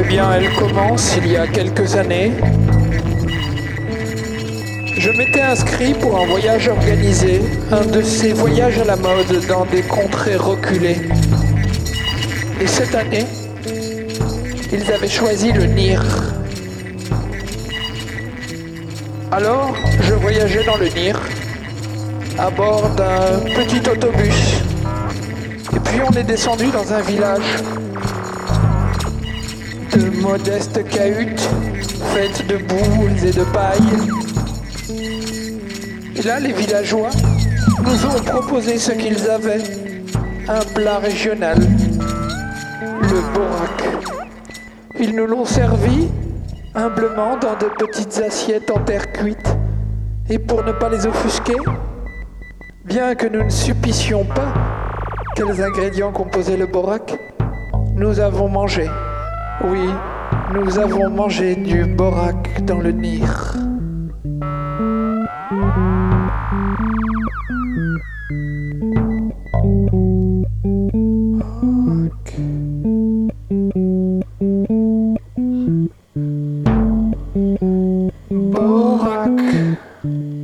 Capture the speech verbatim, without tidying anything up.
Eh bien, elle commence il y a quelques années. Je m'étais inscrit pour un voyage organisé, un de ces voyages à la mode dans des contrées reculées. Et cette année, ils avaient choisi le N I R. Alors, je voyageais dans le N I R, à bord d'un petit autobus. Et puis on est descendu dans un village de modestes cahutes faites de boules et de paille. Et là, les villageois nous ont proposé ce qu'ils avaient, un plat régional, le borak. Ils nous l'ont servi humblement dans de petites assiettes en terre cuite. Et pour ne pas les offusquer, bien que nous ne suppissions pas quels ingrédients composaient le borak, nous avons mangé. Oui, nous avons mangé du borak dans le N I R. Borak.